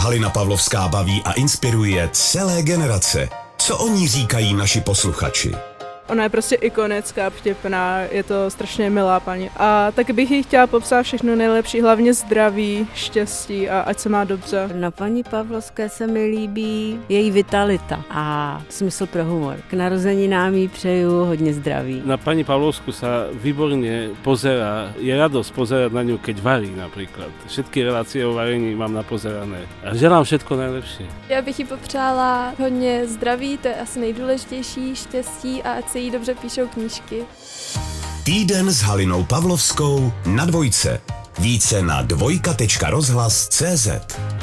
Halina Pavlovská baví a inspiruje celé generace. Co o ní říkají naši posluchači? Ona je prostě ikonická, vtipná, je to strašně milá paní. A tak bych jí chtěla popsat všechno nejlepší, hlavně zdraví, štěstí a ať se má dobře. Na paní Pavlovské se mi líbí její vitalita a smysl pro humor. K narozeninám jí přeju hodně zdraví. Na pani Pavlovsku sa výborne pozerá, je radosť pozerať na ňu, keď varí napríklad. Všetky relácie o varení mám napozerané. A želám všetko najlepšie. Já bych jí popřála hodně zdraví, to je asi nejdůležitější, štěstí a ať se jí dobře píšou knížky. Týden s Halinou Pavlovskou na Dvojce. Více na dvojka.rozhlas.cz.